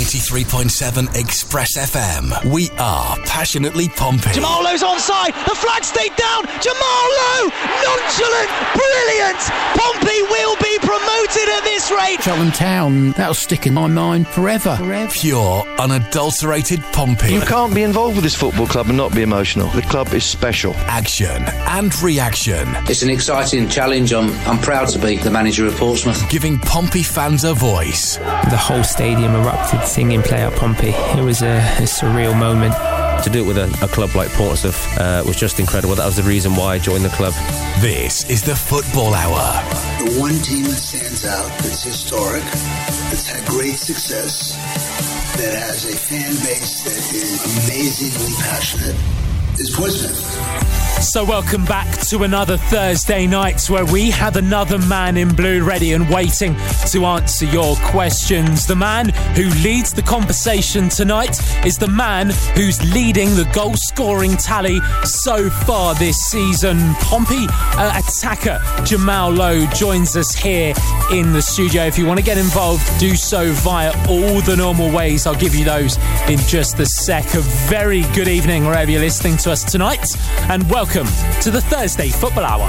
93.7 Express FM. We are passionately Pompey. Jamal Lowe's onside. The flag stayed down. Jamal Lowe, nonchalant, brilliant. Pompey will be promoted at this rate. Cheltenham Town, that'll stick in my mind forever. Pure, unadulterated Pompey. You can't be involved with this football club and not be emotional. The club is special. Action and reaction. It's an exciting challenge. I'm proud to be the manager of Portsmouth. Giving Pompey fans a voice. The whole stadium erupted singing Play Out Pompey. It was a surreal moment. To do it with a club like Portsmouth was just incredible. That was the reason why I joined the club. This is the Football Hour. The one team that stands out, that's historic, that's had great success, that has a fan base that is amazingly passionate, is Portsmouth. So welcome back to another Thursday night where we have another man in blue ready and waiting to answer your questions. The man who leads the conversation tonight is the man who's leading the goal scoring tally so far this season. Pompey attacker Jamal Lowe joins us here in the studio. If you want to get involved, do so via all the normal ways. I'll give you those in just a sec. A very good evening wherever you're listening to us tonight, and welcome to the Thursday Football Hour.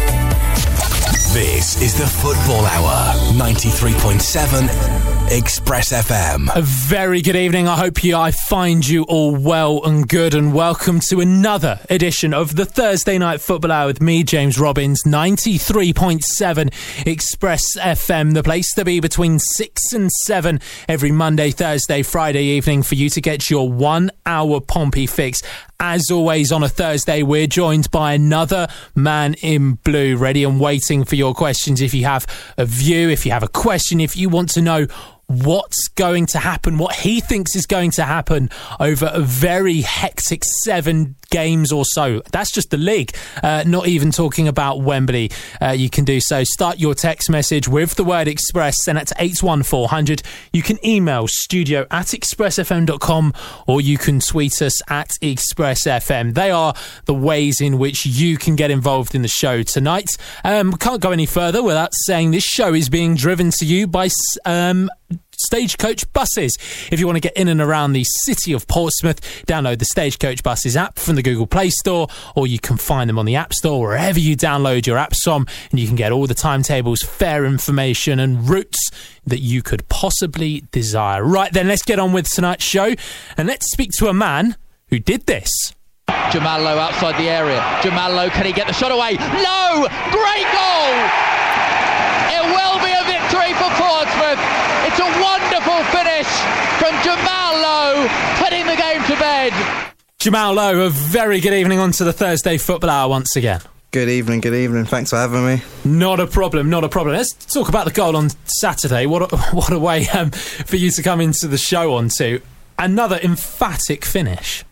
This is the Football Hour, 93.7 Express FM. A very good evening. I find you all well and good, and welcome to another edition of the Thursday Night Football Hour with me, James Robbins, 93.7 Express FM, the place to be between 6 and 7 every Monday, Thursday, Friday evening for you to get your 1 hour Pompey fix. As always, on a Thursday, we're joined by another man in blue, ready and waiting for your questions. If you have a view, if you have a question, if you want to know what's going to happen, what he thinks is going to happen over a very hectic 7 games or so. That's just the league, not even talking about Wembley. You can do so. Start your text message with the word Express, send it to 81400. You can email studio@expressfm.com, or you can tweet us at ExpressFM. They are the ways in which you can get involved in the show tonight. We can't go any further without saying this show is being driven to you by Stagecoach buses. If you want to get in and around the city of Portsmouth, download the Stagecoach buses app from the Google Play Store, or you can find them on the App Store, wherever you download your apps from, and you can get all the timetables, fare information and routes that you could possibly desire. Right then, let's get on with tonight's show, and let's speak to a man who did this. Jamal Lowe outside the area. Jamal Lowe, can he get the shot away? No! Great goal! It will be a victory for Portsmouth. It's a wonderful finish from Jamal Lowe, putting the game to bed. Jamal Lowe, a very good evening onto the Thursday Football Hour once again. Good evening. Thanks for having me. Not a problem. Let's talk about the goal on Saturday. What a way for you to come into the show onto. Another emphatic finish.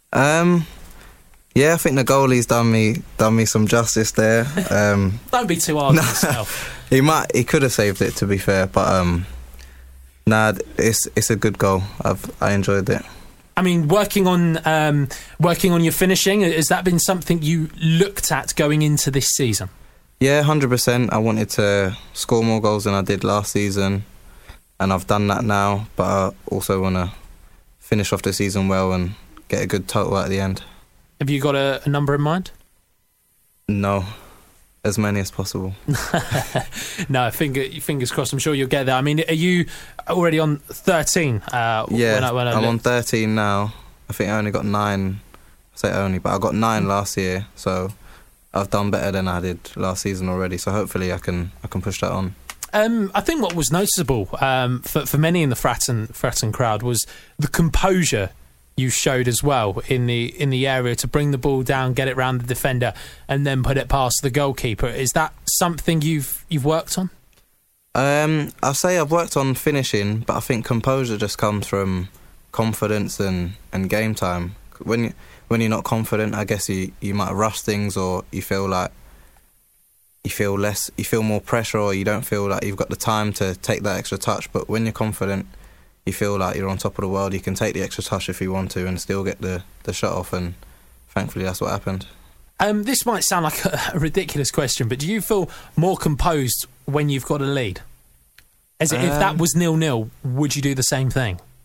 Yeah, I think the goalie's done me some justice there. Don't be too hard on yourself. He could have saved it, to be fair, but it's a good goal. I enjoyed it. I mean, working on your finishing, has that been something you looked at going into this season? Yeah, 100%. I wanted to score more goals than I did last season, and I've done that now, but I also want to finish off the season well and get a good total at the end. Have you got a number in mind? No. As many as possible. No, fingers crossed. I'm sure you'll get there. I mean, are you already on 13? Yeah, I'm on 13 now. I think I only got 9. I say only, but I got 9 last year, so I've done better than I did last season already. So hopefully I can push that on. I think what was noticeable for many in the Fratton crowd was the composure you showed as well in the area to bring the ball down, get it round the defender, and then put it past the goalkeeper. Is that something you've worked on? I'll say I've worked on finishing, but I think composure just comes from confidence and game time. When you're not confident, I guess you might rush things, or you feel like you feel more pressure, or you don't feel like you've got the time to take that extra touch. But when you're confident, you feel like you're on top of the world. You can take the extra touch if you want to and still get the shot off, and thankfully that's what happened. This might sound like a ridiculous question, but do you feel more composed when you've got a lead? If that was 0-0, would you do the same thing?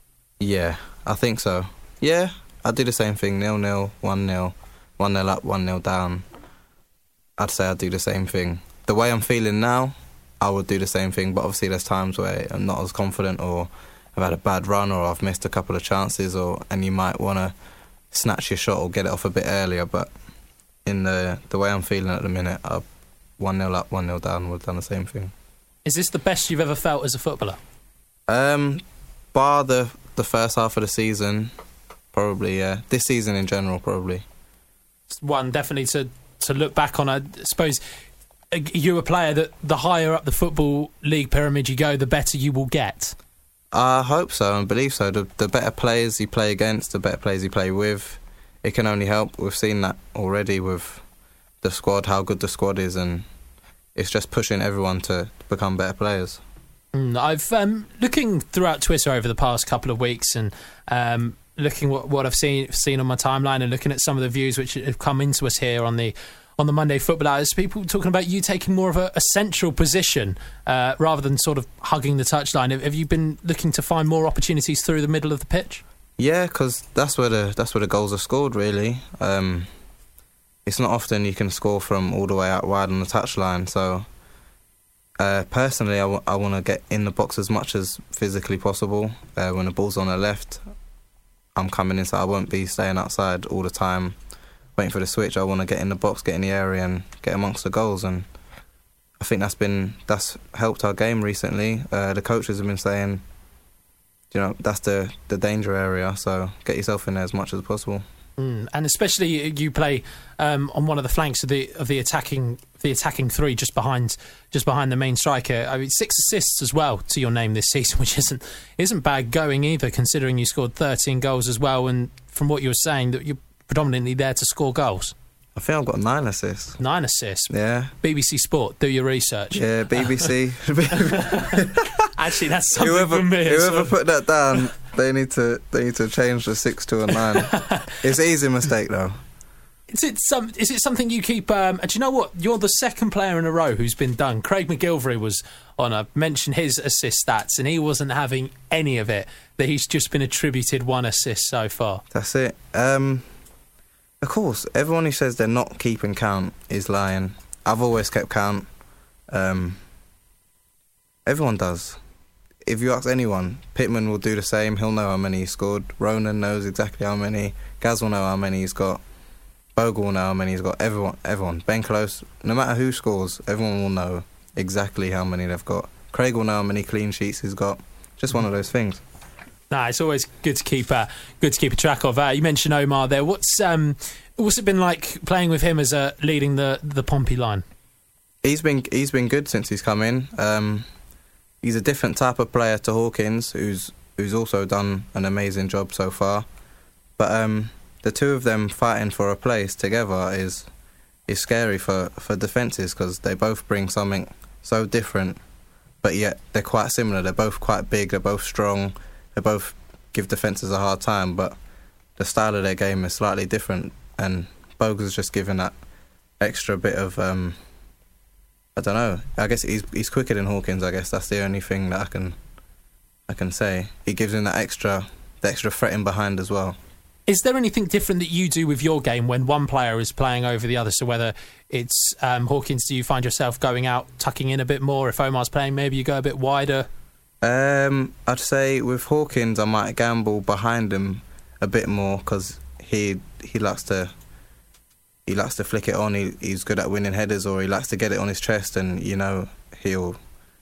Yeah, I think so. Yeah, I'd do the same thing, 0-0, 1-0, 1-0 up, 1-0 down. I'd say I'd do the same thing. The way I'm feeling now, I would do the same thing, but obviously there's times where I'm not as confident, or I've had a bad run, or I've missed a couple of chances, and you might want to snatch your shot or get it off a bit earlier, but in the way I'm feeling at the minute, 1-0 up, 1-0 down would have done the same thing. Is this the best you've ever felt as a footballer? Bar the first half of the season, probably, yeah. This season in general, probably. One definitely to look back on. I suppose you're a player that the higher up the Football League pyramid you go, the better you will get. I hope so and believe so. The better players you play against, the better players you play with, it can only help. We've seen that already with the squad, how good the squad is, and it's just pushing everyone to become better players. I've looking throughout Twitter over the past couple of weeks and looking what I've seen on my timeline and looking at some of the views which have come into us here on the Monday Football Hours, people talking about you taking more of a central position rather than sort of hugging the touchline. Have you been looking to find more opportunities through the middle of the pitch? Yeah, because that's where the goals are scored, really. It's not often you can score from all the way out wide on the touchline, so personally I want to get in the box as much as physically possible. When the ball's on the left, I'm coming inside. I won't be staying outside all the time waiting for the switch. I want to get in the box, get in the area and get amongst the goals, and I think that's helped our game recently. The coaches have been saying, that's the danger area, so get yourself in there as much as possible. And especially you play on one of the flanks of the attacking three, just behind the main striker. I mean, 6 assists as well to your name this season, which isn't bad going either, considering you scored 13 goals as well. And from what you were saying, that you're predominantly there to score goals. I think I've got 9 assists. 9 assists? Yeah. BBC Sport, do your research. Yeah, BBC. Actually, that's something for me. Whoever put that down, they need to change the 6 to a 9. It's an easy mistake, though. Is it something you keep... do you know what? You're the second player in a row who's been done. Craig McGilvery was on. I mentioned his assist stats, and he wasn't having any of it. That he's just been attributed 1 assist so far. That's it. Of course, everyone who says they're not keeping count is lying. I've always kept count. Everyone does. If you ask anyone, Pittman will do the same. He'll know how many he scored. Ronan knows exactly how many. Gaz will know how many he's got. Bogle will know how many he's got. Everyone. Ben Close, no matter who scores, everyone will know exactly how many they've got. Craig will know how many clean sheets he's got. Just one of those things. Nah, it's always good to keep a track of. You mentioned Omar there. What's it been like playing with him as leading the Pompey line? He's been good since he's come in. He's a different type of player to Hawkins, who's also done an amazing job so far. But the two of them fighting for a place together is scary for defences, because they both bring something so different, but yet they're quite similar. They're both quite big. They're both strong. They both give defences a hard time, but the style of their game is slightly different, and Bogue's just given that extra bit of, I don't know, I guess he's quicker than Hawkins. I guess that's the only thing that I can say. He gives him the extra threat in behind as well. Is there anything different that you do with your game when one player is playing over the other? So whether it's Hawkins, do you find yourself going out, tucking in a bit more? If Omar's playing, maybe you go a bit wider? I'd say with Hawkins, I might gamble behind him a bit more, because he likes to flick it on. He's good at winning headers, or he likes to get it on his chest, and he'll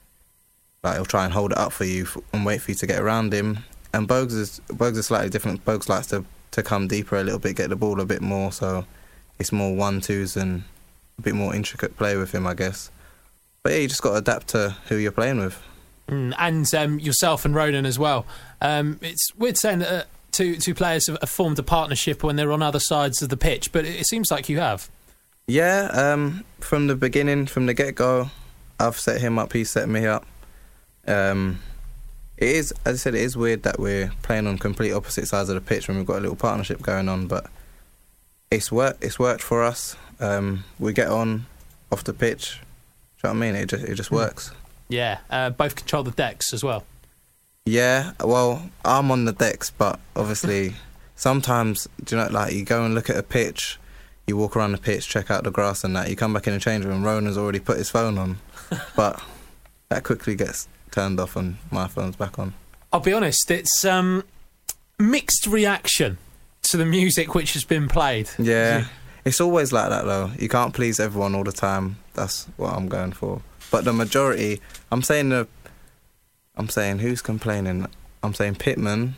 try and hold it up for you and wait for you to get around him. And Bogues is slightly different. Bogues likes to come deeper a little bit, get the ball a bit more, so it's more 1-2s and a bit more intricate play with him, I guess. But yeah, you just got to adapt to who you're playing with. And yourself and Ronan as well. It's weird saying that two players have formed a partnership when they're on other sides of the pitch, but it seems like you have. Yeah, from the beginning, from the get-go, I've set him up, he's set me up. It is, as I said, it is weird that we're playing on complete opposite sides of the pitch when we've got a little partnership going on, but it's worked for us. We get on off the pitch. Do you know what I mean? It just works. Yeah, both control the decks as well. Yeah, well, I'm on the decks, but obviously sometimes, do you know, like you go and look at a pitch, you walk around the pitch, check out the grass and that, you come back in the change room and Ronan's already put his phone on. But that quickly gets turned off and my phone's back on. I'll be honest, it's mixed reaction to the music which has been played. Yeah, it's always like that though. You can't please everyone all the time. That's what I'm going for. But the majority, I'm saying who's complaining? I'm saying Pittman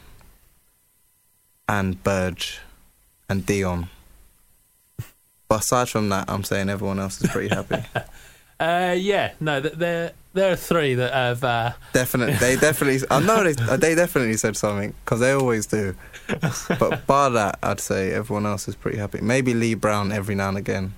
and Burge and Dion. But aside from that, I'm saying everyone else is pretty happy. There are three that have they definitely said something, because they always do. But bar that, I'd say everyone else is pretty happy. Maybe Lee Brown every now and again.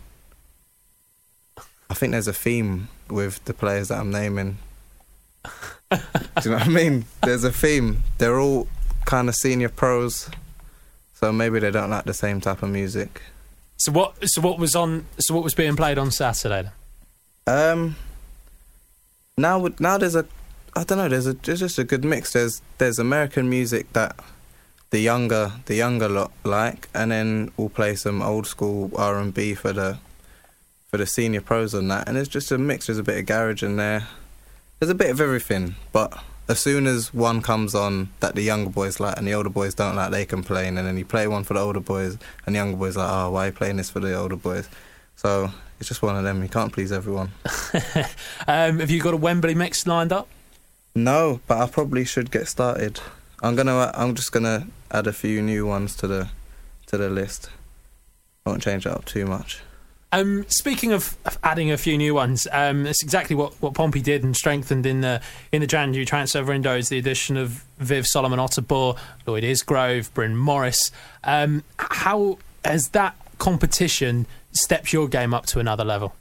I think there's a theme with the players that I'm naming. Do you know what I mean? There's a theme. They're all kind of senior pros, so maybe they don't like the same type of music. So what was being played on Saturday then? Now there's there's just a good mix. There's American music that the younger lot like, and then we'll play some old school R&B for the senior pros on that, and it's just a mix. There's a bit of garage in there. There's a bit of everything, but as soon as one comes on that the younger boys like and the older boys don't like, they complain, and then you play one for the older boys and the younger boys like, oh, why are you playing this for the older boys? So it's just one of them. You can't please everyone. Have you got a Wembley mix lined up? No, but I probably should get started. I'm just gonna add a few new ones to the list. I won't change it up too much. Speaking of adding a few new ones, it's exactly what Pompey did and strengthened in the January transfer window is the addition of Viv Solomon Otterbohr, Lloyd Isgrove, Bryn Morris. How has that competition stepped your game up to another level?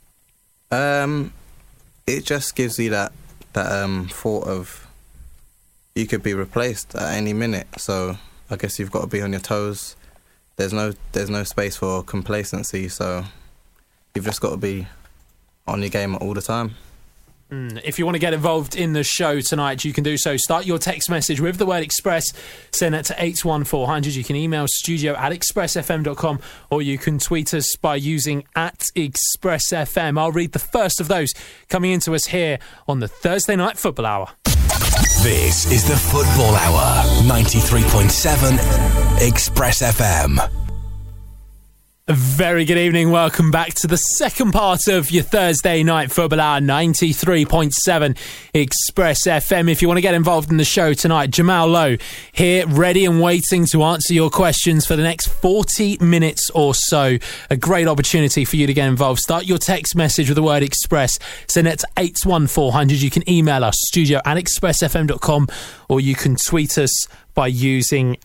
It just gives you that thought of you could be replaced at any minute. So I guess you've got to be on your toes. There's no space for complacency. So you've just got to be on your game all the time. If you want to get involved in the show tonight, you can do so. Start your text message with the word Express. Send that to 81400. You can email studio@expressfm.com, or you can tweet us by using @ExpressFM. I'll read the first of those coming into us here on the Thursday Night Football Hour. This is the Football Hour, 93.7 Express FM. A very good evening. Welcome back to the second part of your Thursday Night Football Hour, 93.7 Express FM. If you want to get involved in the show tonight, Jamal Lowe here, ready and waiting to answer your questions for the next 40 minutes or so. A great opportunity for you to get involved. Start your text message with the word Express. Send it to 81400. You can email us, studio@expressfm.com, or you can tweet us by using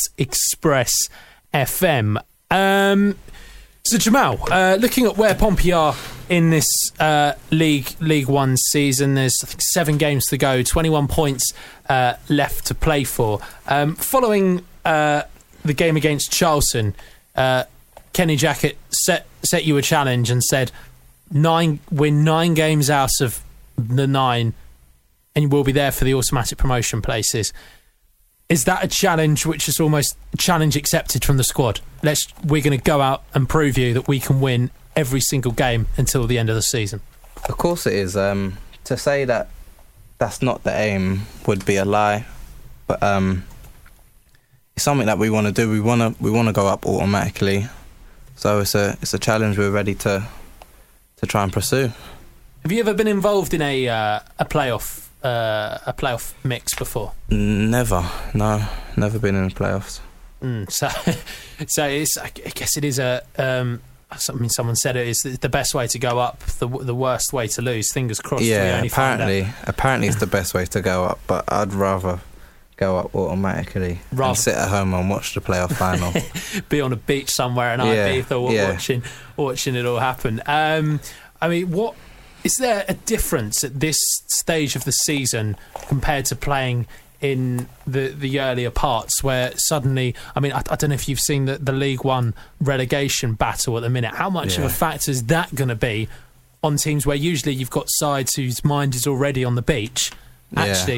@ExpressFM. So Jamal, looking at where Pompey are in this League One season, there's I think 7 games to go, 21 points left to play for. Following the game against Charlton, Kenny Jackett set you a challenge and said, win 9 games out of the 9 and you will be there for the automatic promotion places. Is that a challenge which is almost a challenge accepted from the squad? We're going to go out and prove you that we can win every single game until the end of the season. Of course it is. To say that that's not the aim would be a lie. But it's something that we want to do. We want to go up automatically. So it's a challenge we're ready to try and pursue. Have you ever been involved in a playoff mix before? Never been in the playoffs. So it's, I guess it is someone said it is the best way to go up, the worst way to lose. Fingers crossed. Yeah, apparently it's the best way to go up, but I'd rather go up automatically and sit at home and watch the playoff final. Be on a beach somewhere in Ibiza watching it all happen. I mean, what is there a difference at this stage of the season compared to playing in the earlier parts where suddenly, I mean, I don't know if you've seen the League One relegation battle at the minute. How much of a factor is that going to be on teams where usually you've got sides whose mind is already on the beach? Actually,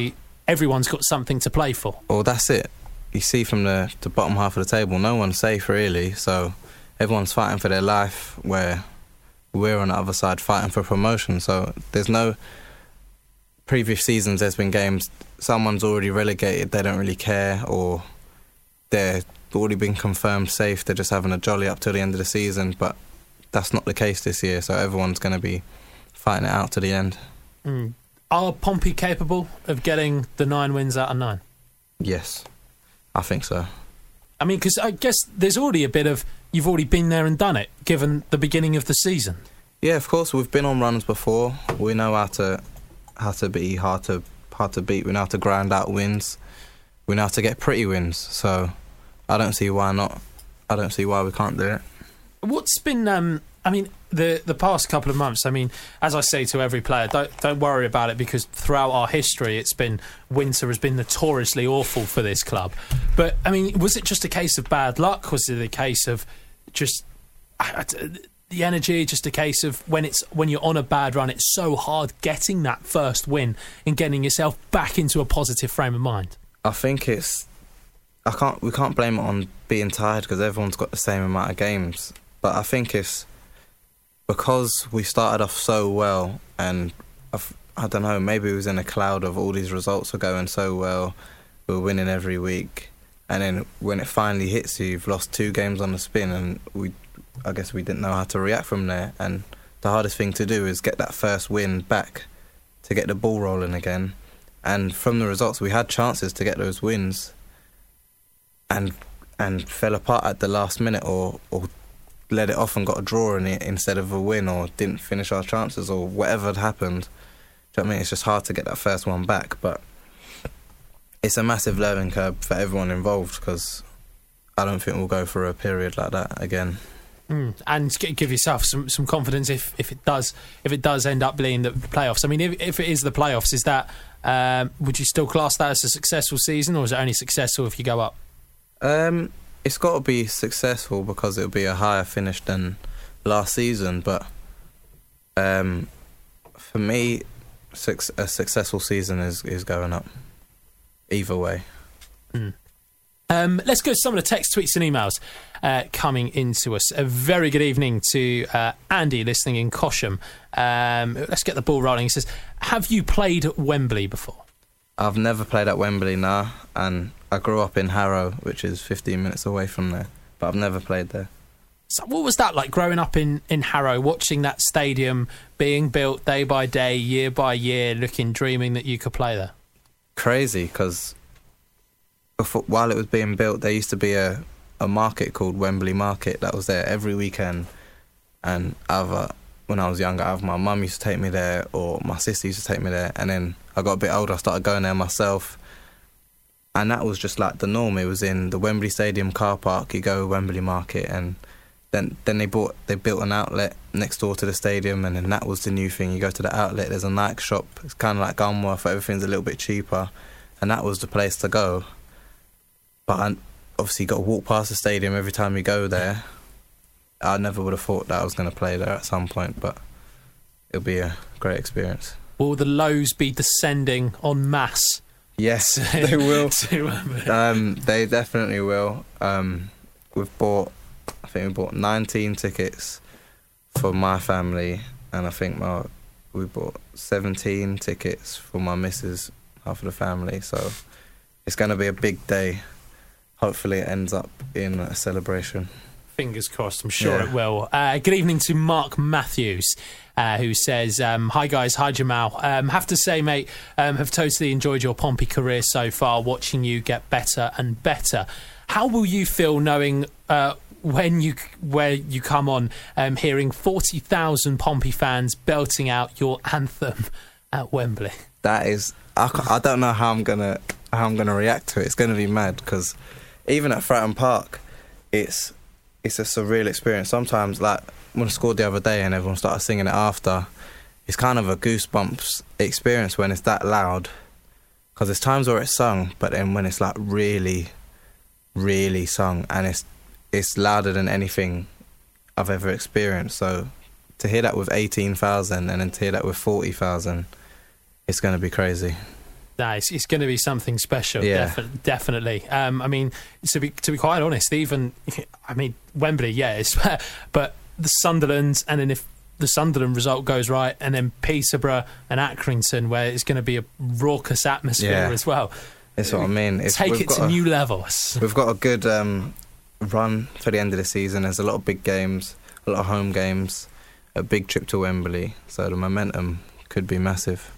everyone's got something to play for. Well, that's it. You see from the bottom half of the table, no one's safe really, so everyone's fighting for their life, where we're on the other side fighting for promotion. So there's no... Previous seasons there's been games, someone's already relegated, they don't really care, or they're already been confirmed safe, they're just having a jolly up till the end of the season, but that's not the case this year, so everyone's going to be fighting it out to the end. Are Pompey capable of getting the 9 wins out of 9? Yes, I think so. I mean, because I guess there's already a bit of, you've already been there and done it, given the beginning of the season. Yeah, of course, we've been on runs before, we know how to be hard to beat, we know how to grind out wins, we know how to get pretty wins, so I don't see why not. I don't see why we can't do it. What's been, I mean, the past couple of months, I mean, as I say to every player, don't worry about it, because throughout our history winter has been notoriously awful for this club. But, I mean, was it just a case of bad luck? Was it a case of just the energy, just a case of when you're on a bad run, it's so hard getting that first win and getting yourself back into a positive frame of mind? I think we can't blame it on being tired, because everyone's got the same amount of games. But I think it's because we started off so well, and I don't know, maybe it was in a cloud of all these results are going so well, we're winning every week, and then when it finally hits you, you've lost 2 games on the spin, and I guess we didn't know how to react from there. And the hardest thing to do is get that first win back to get the ball rolling again. And from the results, we had chances to get those wins, and fell apart at the last minute, or let it off and got a draw in it instead of a win, or didn't finish our chances, or whatever had happened. Do you know what I mean? It's just hard to get that first one back, but it's a massive learning curve for everyone involved, because I don't think we'll go through a period like that again. And give yourself some confidence if it does end up being the playoffs. I mean, if it is the playoffs, is that would you still class that as a successful season, or is it only successful if you go up? It's got to be successful, because it'll be a higher finish than last season. But for me, a successful season is going up. Either way. Let's go to some of the text, tweets and emails coming into us. A very good evening to Andy listening in Cosham. Let's get the ball rolling. He says, have you played at Wembley before? I've never played at Wembley, nah, and I grew up in Harrow, which is 15 minutes away from there, but I've never played there. So what was that like, growing up in Harrow, watching that stadium being built day by day, year by year, dreaming that you could play there? Crazy, because while it was being built, there used to be a market called Wembley Market that was there every weekend, and when I was younger, either my mum used to take me there or my sister used to take me there, and then I got a bit older, I started going there myself, and that was just like the norm. It was in the Wembley Stadium car park, you go to Wembley Market, and then they built an outlet next door to the stadium, and then that was the new thing. You go to the outlet, there's a Nike shop, it's kind of like Gunworth, everything's a little bit cheaper, and that was the place to go. But I obviously got to walk past the stadium every time you go there. I never would have thought that I was going to play there at some point, but it'll be a great experience. Will the lows be descending en masse? Yes, they will. They definitely will. We bought 19 tickets for my family, and I think we bought 17 tickets for my missus, half of the family. So it's going to be a big day. Hopefully it ends up in a celebration. Fingers crossed, I'm sure it will. Good evening to Mark Matthews, who says, hi guys, hi Jamal. Have to say, mate, have totally enjoyed your Pompey career so far, watching you get better and better. How will you feel knowing where you come on, hearing 40,000 Pompey fans belting out your anthem at Wembley? That is, I don't know how I'm gonna react to it. It's gonna be mad, because even at Fratton Park, it's a surreal experience. Sometimes, like when I scored the other day and everyone started singing it after, it's kind of a goosebumps experience when it's that loud, because there's times where it's sung, but then when it's like really, really sung, and it's louder than anything I've ever experienced. So to hear that with 18,000 and then to hear that with 40,000, it's going to be crazy. No, it's going to be something special. Yeah. Definitely. I mean, to be quite honest, even Wembley, but the Sunderland, and then if the Sunderland result goes right, and then Peterborough and Accrington, where it's going to be a raucous atmosphere as well. That's what I mean. Take it to new levels. We've got a good run for the end of the season. There's a lot of big games, a lot of home games, a big trip to Wembley, so the momentum could be massive.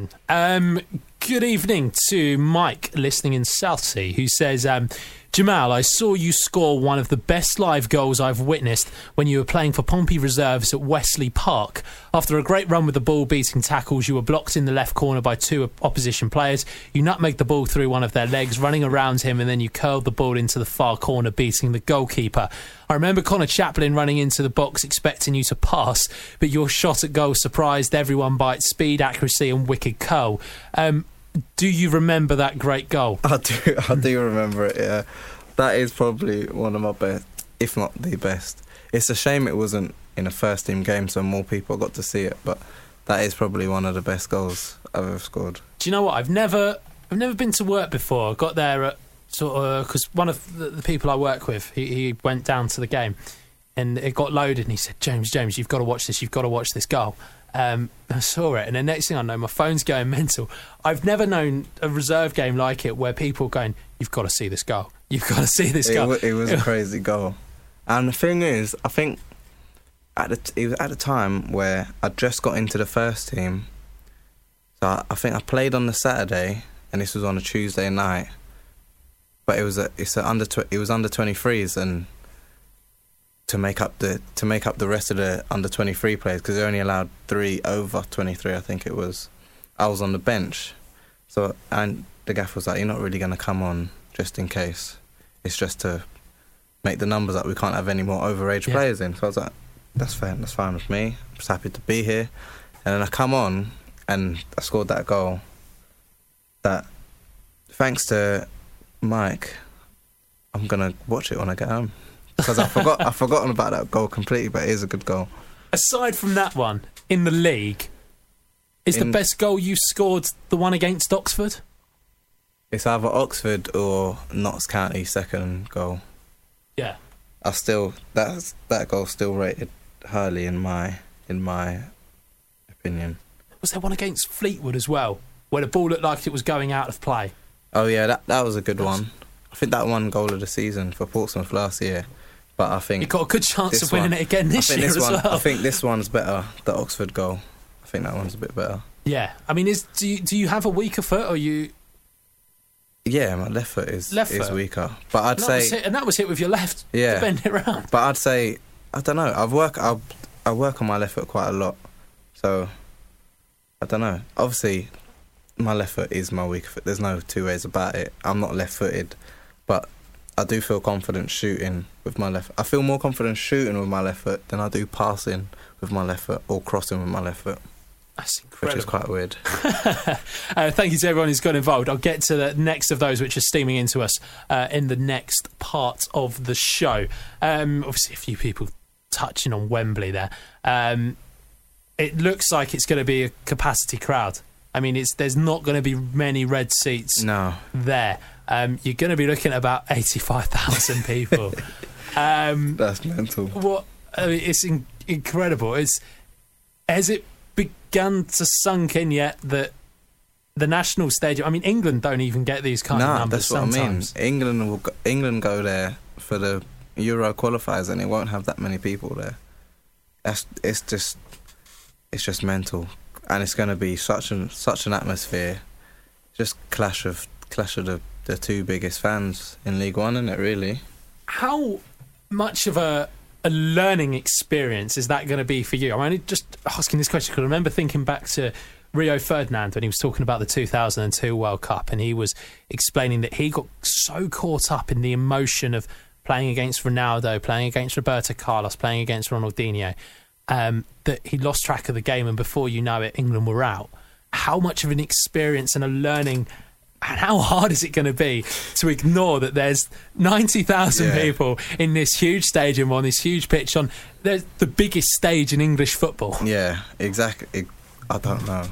Good evening to Mike, listening in Southsea, who says, Jamal, I saw you score one of the best live goals I've witnessed when you were playing for Pompey Reserves at Wesley Park. After a great run with the ball beating tackles, you were blocked in the left corner by two opposition players. You nutmegged the ball through one of their legs, running around him, and then you curled the ball into the far corner, beating the goalkeeper. I remember Connor Chaplin running into the box expecting you to pass, but your shot at goal surprised everyone by its speed, accuracy and wicked curl. Do you remember that great goal? I do remember it, yeah. That is probably one of my best, if not the best. It's a shame it wasn't in a first team game so more people got to see it, but that is probably one of the best goals I've ever scored. Do you know what? I've never been to work before. I got there at because one of the people I work with, he went down to the game and it got loaded and he said, James, you've got to watch this goal. I saw it, and the next thing I know, my phone's going mental. I've never known a reserve game like it where people are going, you've got to see this goal. You've got to see this goal. It was a crazy goal. And the thing is, I think it was at the time where I just got into the first team. So I think I played on the Saturday, and this was on a Tuesday night. But it was under 23s, and to make up the rest of the under 23 players, because they only allowed 3 over 23, I think it was. I was on the bench, and the gaffer was like, "You're not really going to come on just in case. It's just to make the numbers up. We can't have any more overage players in." So I was like, "That's fair. That's fine with me. I'm just happy to be here." And then I come on and I scored that goal. That, thanks to Mike, I'm gonna watch it when I get home. Because I've forgotten about that goal completely, but it is a good goal. Aside from that one, in the league, is the best goal you scored the one against Oxford? It's either Oxford or Notts County second goal. Yeah. That goal's still rated highly in my opinion. Was there one against Fleetwood as well, where the ball looked like it was going out of play? Oh yeah, that was a good one. I think that won goal of the season for Portsmouth last year. But I think you've got a good chance of winning it again this year as well. I think this one's better, the Oxford goal. I think that one's a bit better. Yeah. I mean, do you have a weaker foot, or you... Yeah, my left foot is weaker. But I'd say... And that was hit with your left to bend it round. But I'd say, I don't know, I work on my left foot quite a lot. So, I don't know. Obviously, my left foot is my weaker foot. There's no two ways about it. I'm not left-footed, but I do feel confident shooting with my left. I feel more confident shooting with my left foot than I do passing with my left foot or crossing with my left foot. That's incredible. Which is quite weird. Thank you to everyone who's got involved. I'll get to the next of those, which are steaming into us in the next part of the show. Obviously, a few people touching on Wembley there. It looks like it's going to be a capacity crowd. I mean, there's not going to be many red seats there. You're going to be looking at about 85,000 people. That's mental. It's incredible. Has it begun to sunk in yet that the national stadium... I mean, England don't even get these kind of numbers sometimes. That's what I mean. England go there for the Euro qualifiers and it won't have that many people there. It's just mental. And it's going to be such an atmosphere. Just clash of the two biggest fans in League One, isn't it, really? How much of a learning experience is that going to be for you? I'm only just asking this question because I remember thinking back to Rio Ferdinand when he was talking about the 2002 World Cup, and he was explaining that he got so caught up in the emotion of playing against Ronaldo, playing against Roberto Carlos, playing against Ronaldinho, that he lost track of the game, and before you know it, England were out. How much of an experience and a learning, and how hard is it going to be to ignore that there's 90,000 people in this huge stadium on this huge pitch the biggest stage in English football? Yeah, exactly. I don't know.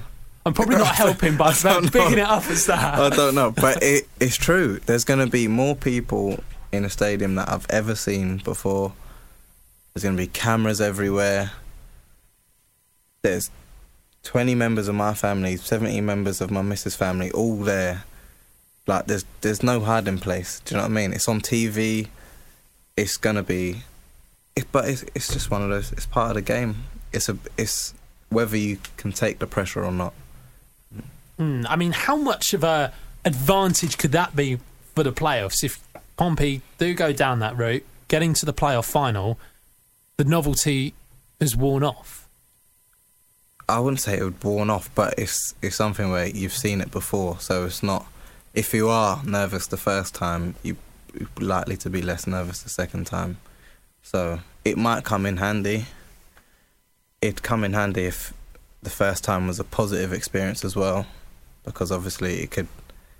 I'm probably not helping by picking it up as that. I don't know, but it's true. There's going to be more people in a stadium that I've ever seen before. There's going to be cameras everywhere. There's 20 members of my family, 17 members of my missus' family, all there. Like, there's no hiding place. Do you know what I mean? It's on TV. It's going to be... But it's just one of those... It's part of the game. It's whether you can take the pressure or not. I mean, how much of a advantage could that be for the playoffs if Pompey do go down that route, getting to the playoff final, the novelty has worn off? I wouldn't say it would worn off, but it's something where you've seen it before, so it's not... If you are nervous the first time, you're likely to be less nervous the second time. So it might come in handy. It'd come in handy if the first time was a positive experience as well, because obviously it could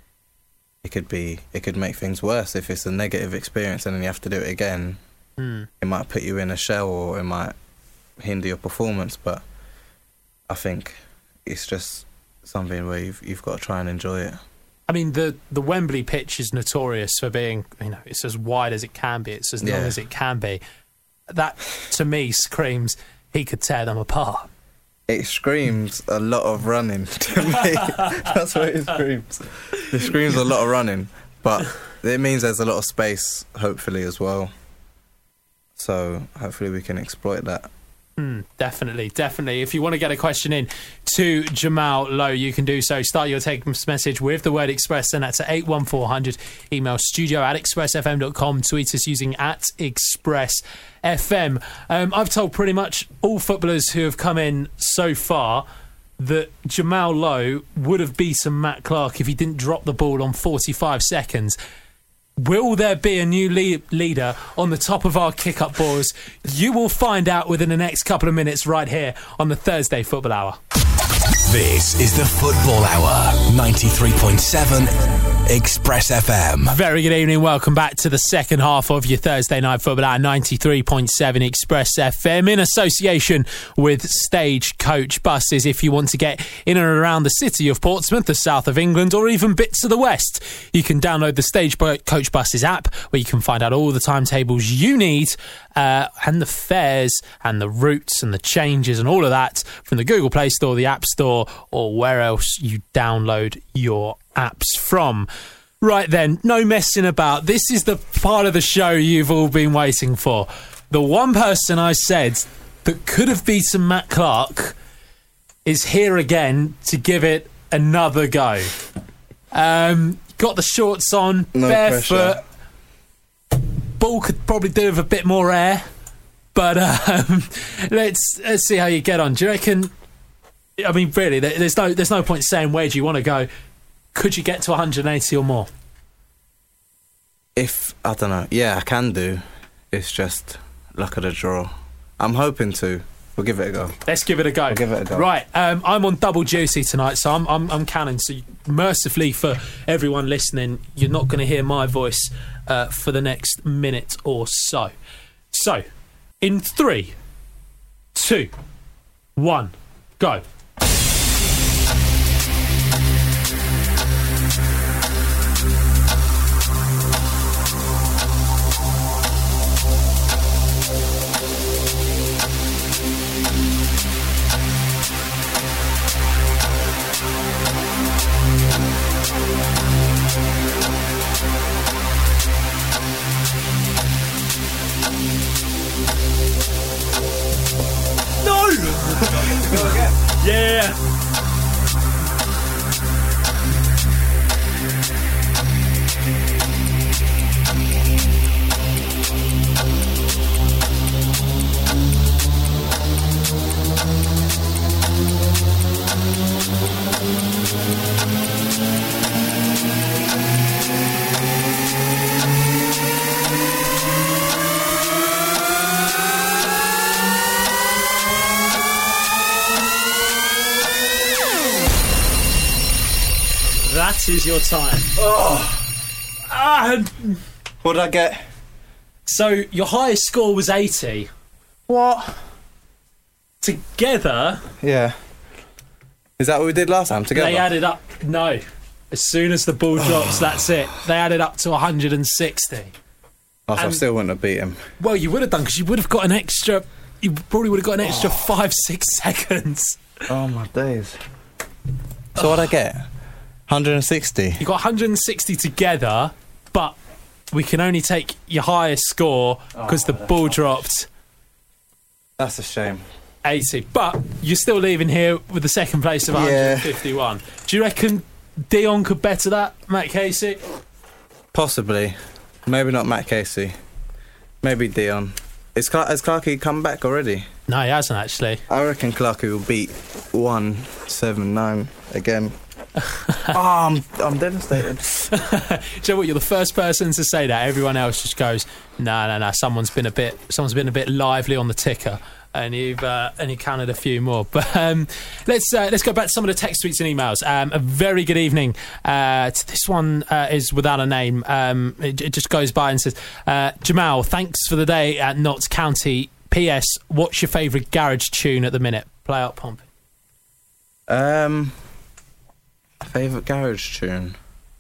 make things worse if it's a negative experience and then you have to do it again. It might put you in a shell or it might hinder your performance, but I think it's just something where you've got to try and enjoy it. I mean, the Wembley pitch is notorious for being, it's as wide as it can be, it's as long as it can be. That, to me, screams he could tear them apart. It screams a lot of running to me. That's what it screams. It screams a lot of running, but it means there's a lot of space, hopefully, as well. So hopefully we can exploit that. Definitely. If you want to get a question in to Jamal Lowe, you can do so. Start your text message with the word Express, send that to 81400. Email studio@expressfm.com. Tweet us using @ExpressFM. I've told pretty much all footballers who have come in so far that Jamal Lowe would have beaten Matt Clark if he didn't drop the ball on 45 seconds. Will there be a new leader on the top of our kick-up boards? You will find out within the next couple of minutes right here on the Thursday Football Hour. This is the Football Hour, 93.7 Express FM. Very good evening. Welcome back to the second half of your Thursday Night Football Hour, 93.7 Express FM, in association with Stagecoach Buses. If you want to get in and around the city of Portsmouth, the south of England, or even bits of the west, you can download the Stagecoach Buses app, where you can find out all the timetables you need, and the fares and the routes and the changes and all of that from the Google Play Store, the App Store, or where else you download your apps from. Right then, no messing about. This is the part of the show you've all been waiting for. The one person I said that could have beaten Matt Clark is here again to give it another go. Got the shorts on, no barefoot. Pressure. Ball could probably do with a bit more air, but let's see how you get on. Do you reckon? I mean, really, there's no point saying where do you want to go. Could you get to 180 or more? I don't know. Yeah, I can do. It's just luck of the draw. I'm hoping to. We'll give it a go. Let's give it a go. We'll give it a go. Right, I'm on double duty tonight, so I'm counting. So mercifully for everyone listening, you're not going to hear my voice for the next minute or so. So, in 3, 2, 1, go. Yeah. That is your time. What did I get? So your highest score was 80. What? Together, Yeah. Is that what we did last time together? They added up. No. As soon as the ball drops, that's it. They added up to 160. Oh, so I still wouldn't have beat him. Well, you would have done, because you would have got an extra... You probably would have got an extra 5-6 seconds. Oh, my days. So what'd I get? 160? You got 160 together, but we can only take your highest score because the ball dropped. That's a shame. 80. But you're still leaving here with the second place of 151. Do you reckon Dion could better that, Matt Casey? Possibly. Maybe not Matt Casey. Maybe Dion. Has Clarkey come back already? No, he hasn't, actually. I reckon Clarkey will beat 179 again. I'm devastated. Do you know what? You're the first person to say that. Everyone else just goes, no. Someone's been a bit lively on the ticker, and you counted a few more. But let's go back to some of the text, tweets, and emails. A very good evening. This one is without a name. It just goes by and says, Jamal, thanks for the day at Notts County. P.S. What's your favourite garage tune at the minute? Play out, Pompey. Favourite garage tune?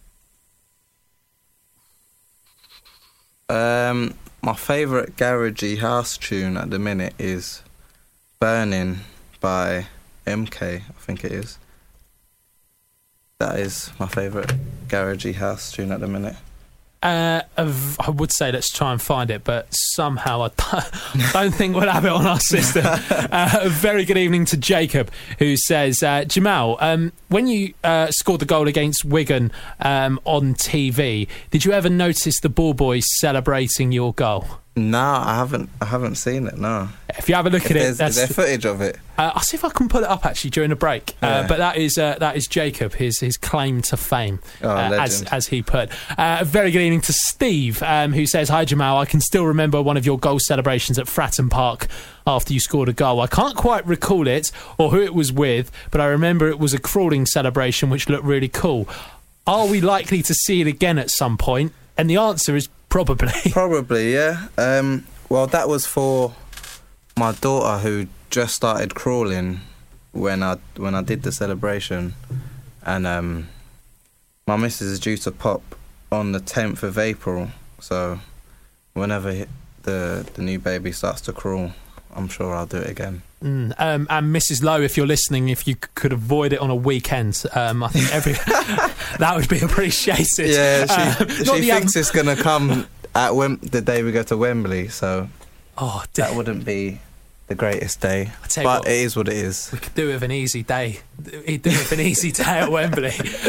My favourite garagey house tune at the minute is Burning by MK, I think it is. That is my favourite garagey house tune at the minute. I would say let's try and find it, but somehow I don't think we'll have it on our system. A very good evening to Jacob, who says, Jamal, when you scored the goal against Wigan on TV, did you ever notice the ball boys celebrating your goal? No, I haven't seen it, no. If you have a look at it... Is there footage of it? I'll see if I can pull it up, actually, during the break. But that is Jacob, his claim to fame, as he put. A very good evening to Steve, who says, Hi, Jamal, I can still remember one of your goal celebrations at Fratton Park after you scored a goal. I can't quite recall it or who it was with, but I remember it was a crawling celebration which looked really cool. Are we likely to see it again at some point? And the answer is probably. Probably, yeah. Well, that was for my daughter, who just started crawling when I did the celebration, and my missus is due to pop on the 10th of April. So whenever the new baby starts to crawl, I'm sure I'll do it again. And Mrs. Lowe, if you're listening, if you could avoid it on a weekend, I think that would be appreciated. Yeah, she thinks it's going to come at the day we go to Wembley, so that wouldn't be the greatest day. But it is what it is. We could do it with an easy day. Do it with an easy day at Wembley.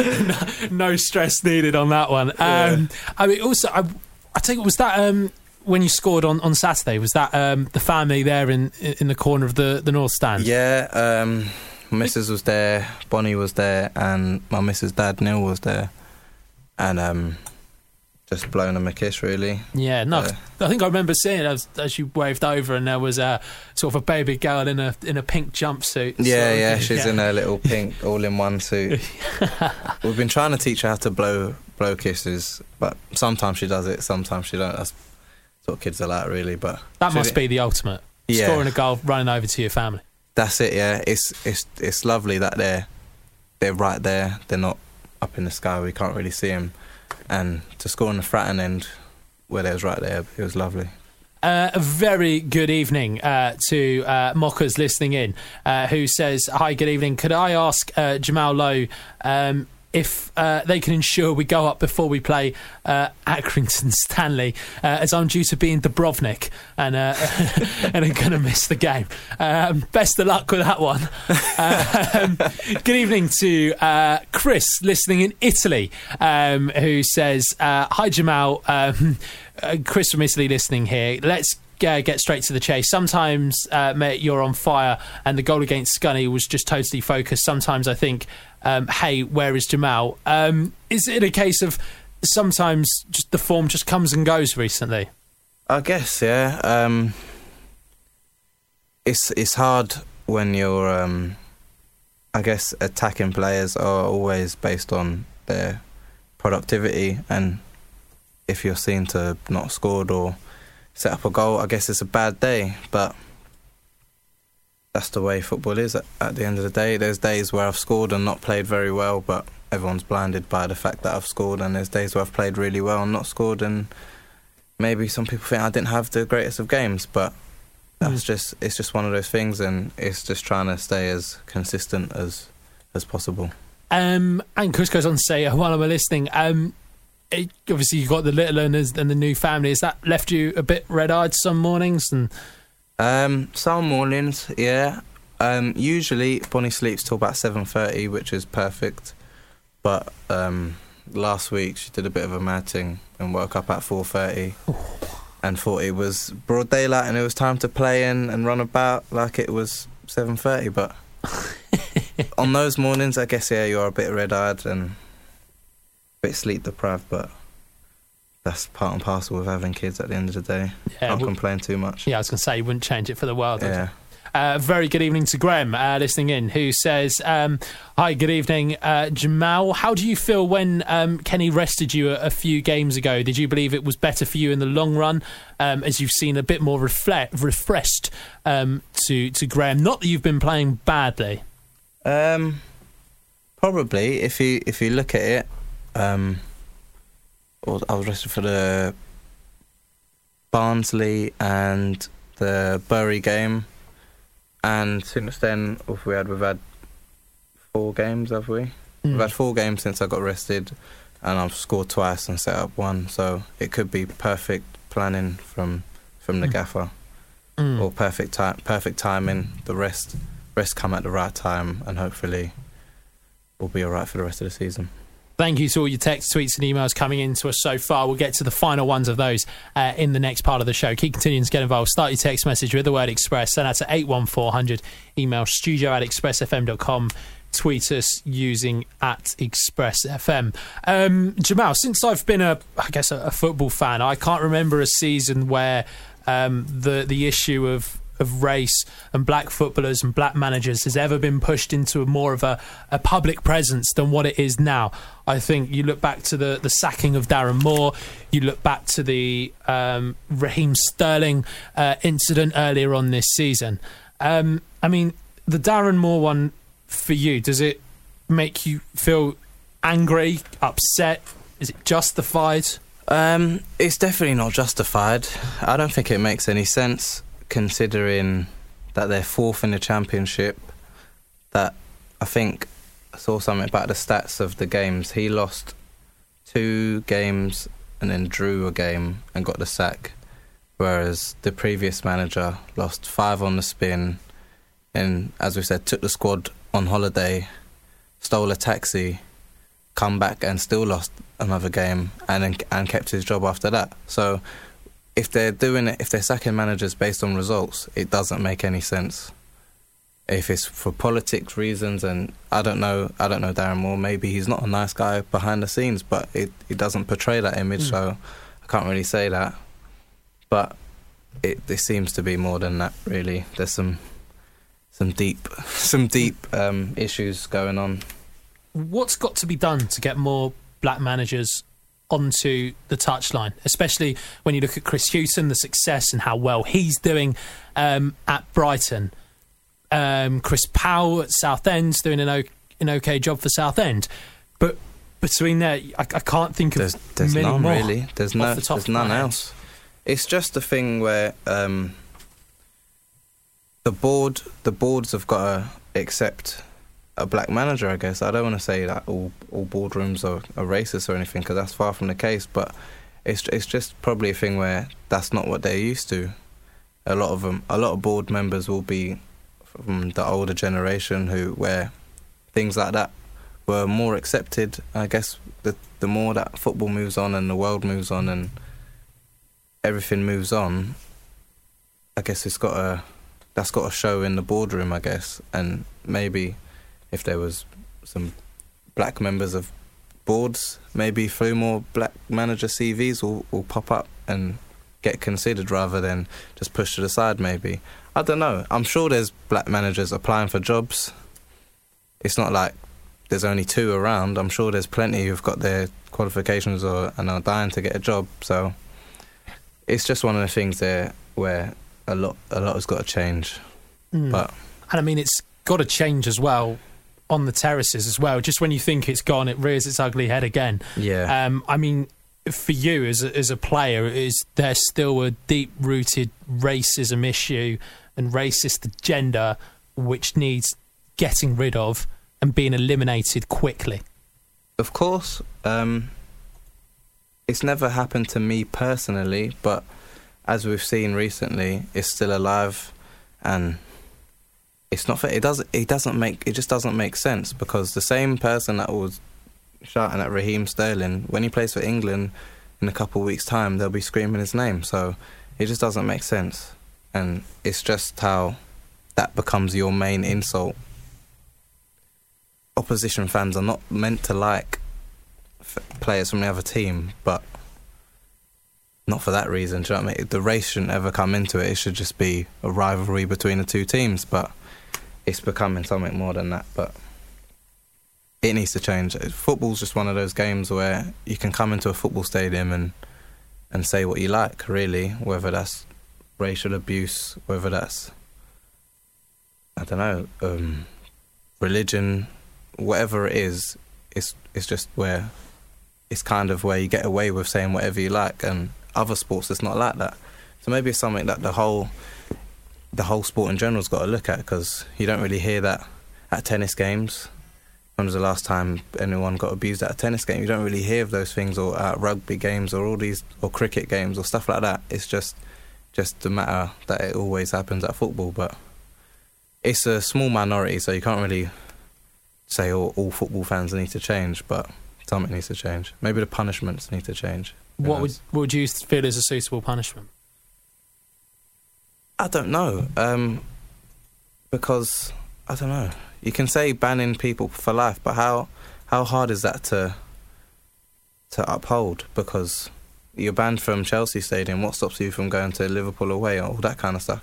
No stress needed on that one. I mean, also, I think it was that. When you scored on Saturday, was that the family there in the corner of the North Stand? Yeah, Mrs. was there, Bonnie was there, and my Mrs. Dad, Neil, was there. And just blowing them a kiss, really. Yeah, no, I think I remember seeing it as you waved over, and there was a sort of a baby girl in a pink jumpsuit. Yeah, she's in her little pink all-in-one suit. We've been trying to teach her how to blow kisses, but sometimes she does it, sometimes she don't. That's what kids are like, really. But that must be the ultimate. Yeah. Scoring a goal, running over to your family. That's it. Yeah, it's lovely that they're right there. They're not up in the sky. We can't really see them. And to score on the Fratton end, where they was right there, it was lovely. A very good evening to Mockers listening in, who says, Hi, good evening. Could I ask Jamal Lowe if they can ensure we go up before we play Accrington Stanley, as I'm due to be in Dubrovnik and I'm going to miss the game. Best of luck with that one. Good evening to Chris, listening in Italy, who says, Hi, Jamal. Chris from Italy listening here. Let's get straight to the chase. Sometimes, mate, you're on fire, and the goal against Scunny was just totally focused. Sometimes I think, hey, where is Jamal? Is it a case of sometimes just the form just comes and goes recently? I guess, yeah. It's hard when you're, I guess, attacking players are always based on their productivity, and if you're seen to not scored or set up a goal, I guess it's a bad day. But that's the way football is at the end of the day. There's days where I've scored and not played very well, but everyone's blinded by the fact that I've scored, and there's days where I've played really well and not scored, and maybe some people think I didn't have the greatest of games, but it's just one of those things, and it's just trying to stay as consistent as possible. And Chris goes on to say, while we're listening, obviously you've got the little and the new family. Has that left you a bit red-eyed some mornings? And some mornings, yeah. Usually Bonnie sleeps till about 7:30, which is perfect. But last week she did a bit of a mad thing and woke up at 4:30 and thought it was broad daylight and it was time to play and run about like it was 7:30. But on those mornings, I guess, yeah, you're a bit red-eyed and a bit sleep-deprived, but that's part and parcel with having kids at the end of the day. Yeah, can't complain too much. Yeah, I was going to say, you wouldn't change it for the world. Yeah. Very good evening to Graham, listening in, who says, hi, good evening, Jamal. How do you feel when Kenny rested you a few games ago? Did you believe it was better for you in the long run, as you've seen a bit more refreshed to Graham? Not that you've been playing badly. Probably, if you look at it, I was rested for the Barnsley and the Bury game. And since then, we've had 4 games, have we? We've had 4 games since I got rested, and I've scored twice and set up 1. So it could be perfect planning from the gaffer, or perfect timing. The rest come at the right time, and hopefully we'll be all right for the rest of the season. Thank you to all your texts, tweets and emails coming in to us so far. We'll get to the final ones of those in the next part of the show. Keep continuing to get involved. Start your text message with the word Express. Send out to 81400. Email studio@expressfm.com. Tweet us using @ExpressFM. Jamal, since I've been a football fan, I can't remember a season where the issue of race and black footballers and black managers has ever been pushed into more of a public presence than what it is now. I think you look back to the sacking of Darren Moore, you look back to the Raheem Sterling incident earlier on this season. I mean, the Darren Moore one, for you, does it make you feel angry, upset? Is it justified? It's definitely not justified. I don't think it makes any sense, considering that they're 4th in the championship. That I think I saw something about the stats of the games. He lost 2 games and then drew a game and got the sack, whereas the previous manager lost 5 on the spin and, as we said, took the squad on holiday, stole a taxi, come back and still lost another game and kept his job after that. So if they're doing it, if they're sacking managers based on results, it doesn't make any sense. If it's for politics reasons, and I don't know Darren Moore, maybe he's not a nice guy behind the scenes, but it doesn't portray that image, so I can't really say that. But it seems to be more than that, really. There's some deep issues going on. What's got to be done to get more black managers onto the touchline, especially when you look at Chris Hughton, the success and how well he's doing at Brighton? Chris Powell at Southend doing an okay job for Southend, but between there, I can't think of there's many none more. Really. There's none else. It's just a thing where the boards have got to accept a black manager, I guess. I don't want to say that all boardrooms are racist or anything, because that's far from the case, but it's just probably a thing where that's not what they're used to. A lot of board members will be from the older generation where things like that were more accepted. I guess the more that football moves on and the world moves on and everything moves on, I guess that's got to show in the boardroom, I guess. And maybe if there was some black members of boards, maybe 3 more black manager CVs will pop up and get considered rather than just pushed to the side, maybe. I don't know. I'm sure there's black managers applying for jobs. It's not like there's only 2 around. I'm sure there's plenty who've got their qualifications and are dying to get a job. So it's just one of the things there where a lot has got to change. But And I mean, it's got to change as well on the terraces as well. Just when you think it's gone, it rears its ugly head again. Yeah. I mean, for you as a player, is there still a deep-rooted racism issue and racist agenda which needs getting rid of and being eliminated quickly? Of course. It's never happened to me personally, but as we've seen recently, it's still alive, and it's not fair. It just doesn't make sense, because the same person that was shouting at Raheem Sterling, when he plays for England in a couple of weeks' time, they'll be screaming his name. So it just doesn't make sense, and it's just how that becomes your main insult. Opposition fans are not meant to like players from the other team, but not for that reason. Do you know what I mean? The race shouldn't ever come into it. It should just be a rivalry between the two teams, but it's becoming something more than that. But it needs to change. Football's just one of those games where you can come into a football stadium and say what you like, really, whether that's racial abuse, whether that's, I don't know, religion, whatever it is. It's just where it's kind of where you get away with saying whatever you like, and other sports it's not like that. So maybe it's something that the whole sport in general's got to look at, because you don't really hear that at tennis games. When was the last time anyone got abused at a tennis game? You don't really hear of those things, or at rugby games, or all these, or cricket games, or stuff like that. It's just the matter that it always happens at football. But it's a small minority, so you can't really say all football fans need to change, but something needs to change. Maybe the punishments need to change. What would you feel is a suitable punishment? I don't know, because I don't know. You can say banning people for life, but how hard is that to uphold? Because you're banned from Chelsea Stadium. What stops you from going to Liverpool away, or all that kind of stuff?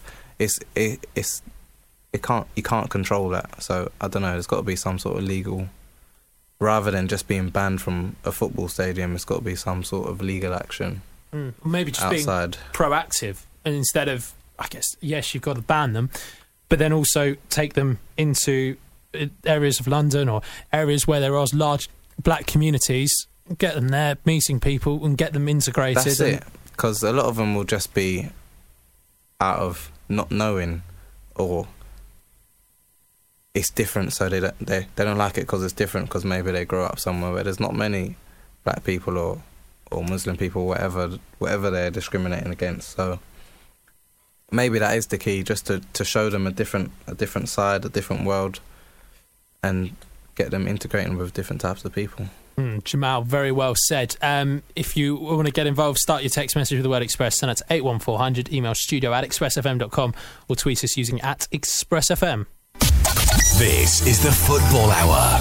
You can't control that. So I don't know. There's got to be some sort of legal, rather than just being banned from a football stadium. It's got to be some sort of legal action. Maybe just outside. Being proactive, and instead of, I guess, yes, you've got to ban them, but then also take them into areas of London or areas where there are large black communities, get them there, meeting people, and get them integrated. That's it, because a lot of them will just be out of not knowing, or it's different, so they don't like it because it's different, because maybe they grow up somewhere where there's not many black people or Muslim people, whatever they're discriminating against. So maybe that is the key, just to show them a different side, a different world, and get them integrating with different types of people. Jamal, very well said. If you want to get involved, start your text message with the word Express, send it to 81400, email studio@expressfm.com, or tweet us using @ExpressFM. This is the Football Hour,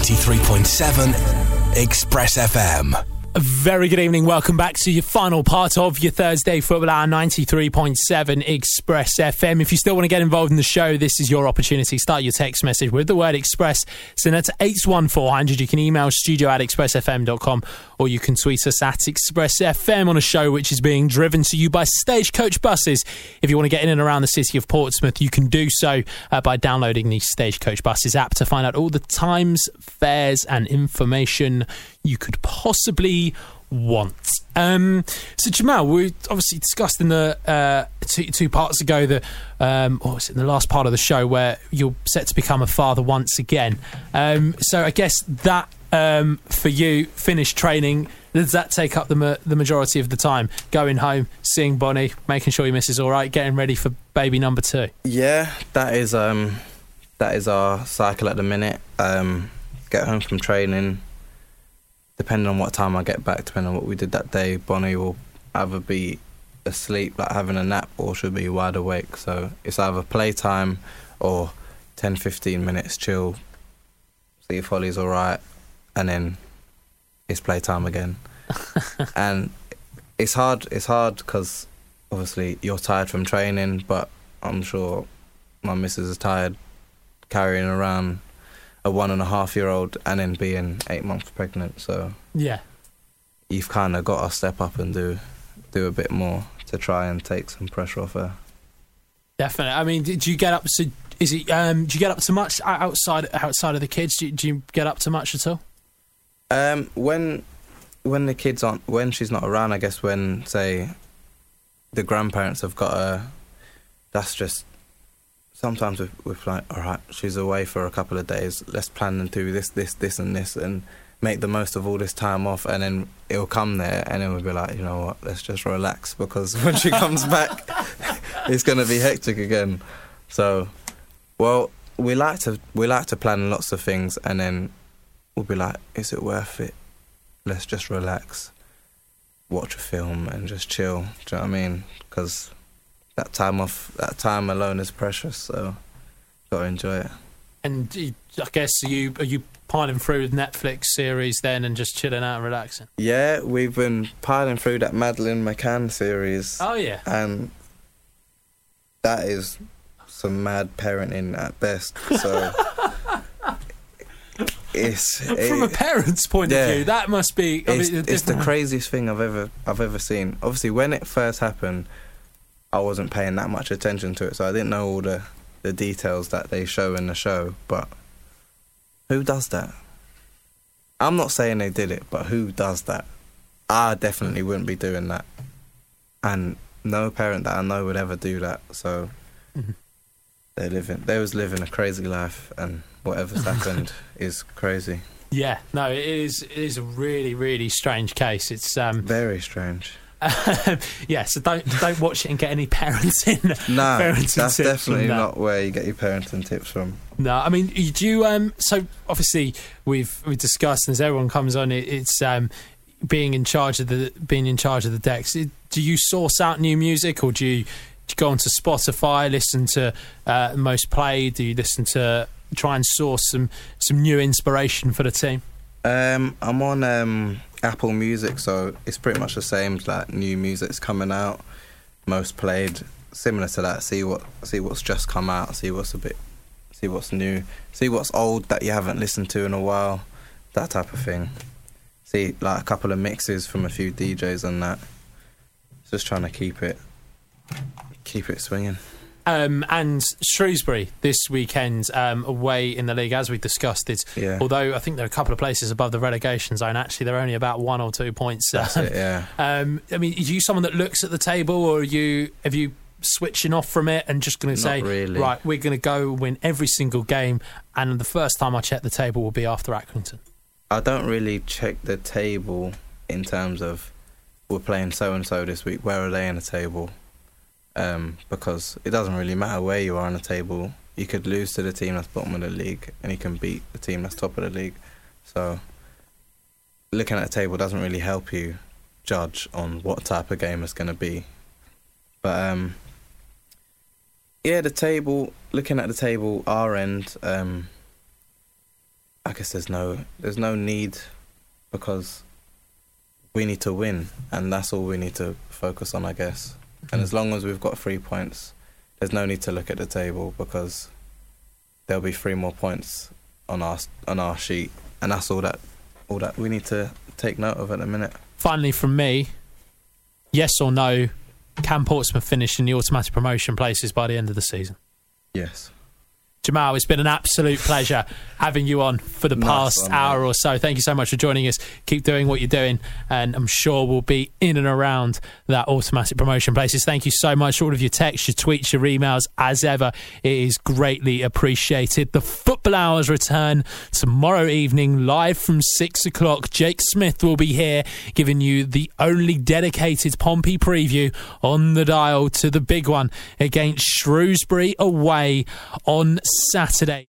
93.7 Express FM. A very good evening. Welcome back to your final part of your Thursday Football Hour, 93.7 Express FM. If you still want to get involved in the show, this is your opportunity. Start your text message with the word Express. Send it to 81400. You can email studio@expressfm.com, or you can tweet us @ExpressFM on a show which is being driven to you by Stagecoach buses. If you want to get in and around the city of Portsmouth, you can do so by downloading the Stagecoach buses app to find out all the times, fares and information you could possibly want. So Jamal, we obviously discussed in the two parts ago what was it, in the last part of the show, where you're set to become a father once again. So I guess that for you, finished training, does that take up the majority of the time? Going home, seeing Bonnie, making sure your missus all right, getting ready for baby number 2. Yeah, that is our cycle at the minute. Get home from training. Depending on what time I get back, depending on what we did that day, Bonnie will either be asleep, like having a nap, or she'll be wide awake. So it's either playtime or 10-15 minutes chill, see if Holly's all right, and then it's playtime again. And it's hard because obviously you're tired from training, but I'm sure my missus is tired carrying around a 1.5-year-old and then being 8 months pregnant. So yeah, you've kind of got to step up and do a bit more to try and take some pressure off her. Definitely. I mean, did you get up? So Is it? Do you get up to much outside of the kids? Do you get up to much at all? When the kids aren't, when she's not around, I guess when, say, the grandparents have got her, that's just, sometimes we're like, all right, she's away for a couple of days, let's plan and do this and this, and make the most of all this time off, and then it'll come there, and then we'll be like, you know what, let's just relax, because when she comes back, it's going to be hectic again. So, well, we like to plan lots of things, and then we'll be like, is it worth it? Let's just relax, watch a film, and just chill. Do you know what I mean? Because that time alone is precious. So, gotta enjoy it. And I guess are you piling through the Netflix series then, and just chilling out and relaxing? Yeah, we've been piling through that Madeleine McCann series. Oh yeah, and that is some mad parenting at best. So. From a parent's point of view, that must be. It's the craziest thing I've ever seen. Obviously, when it first happened, I wasn't paying that much attention to it, so I didn't know all the details that they show in the show. But who does that? I'm not saying they did it, but who does that? I definitely wouldn't be doing that, and no parent that I know would ever do that. So they was living a crazy life, and whatever's happened is crazy. Yeah, no, it is a really, really strange case. It's very strange. Yeah, so don't watch it and get any parenting. No, parenting that's tips definitely not where you get your parenting tips from. No, I mean, do you? So obviously we've discussed, and as everyone comes on, it's being in charge of the decks. Do you source out new music, or do you go onto Spotify, listen to most played? Do you listen to try and source some new inspiration for the team? I'm on Apple Music, so it's pretty much the same. Like new music's coming out, most played, similar to that. See what's just come out. See what's new. See what's old that you haven't listened to in a while. That type of thing. See like a couple of mixes from a few DJs and that. Just trying to keep it swinging. And Shrewsbury this weekend away in the league, as we discussed. Although I think there are a couple of places above the relegation zone, actually they're only about 1 or 2 points. That's it, yeah. I mean, are you someone that looks at the table, or have you switching off from it and just going to say, really. Right, we're going to go win every single game, and the first time I check the table will be after Accrington? I don't really check the table in terms of we're playing so and so this week, where are they in the table? Because it doesn't really matter where you are on the table. You could lose to the team that's bottom of the league, and you can beat the team that's top of the league. So looking at the table doesn't really help you judge on what type of game it's going to be. But the table, looking at the table, our end, I guess there's no need, because we need to win, and that's all we need to focus on, I guess. And as long as we've got 3 points, there's no need to look at the table, because there'll be 3 more points on our sheet, and that's all that we need to take note of at the minute. Finally, from me, yes or no, can Portsmouth finish in the automatic promotion places by the end of the season? Yes. Jamal, it's been an absolute pleasure having you on for the past hour or so. Thank you so much for joining us. Keep doing what you're doing, and I'm sure we'll be in and around that automatic promotion places. Thank you so much for all of your texts, your tweets, your emails. As ever, it is greatly appreciated. The Football Hours return tomorrow evening, live from 6 o'clock. Jake Smith will be here giving you the only dedicated Pompey preview on the dial to the big one against Shrewsbury away on Saturday.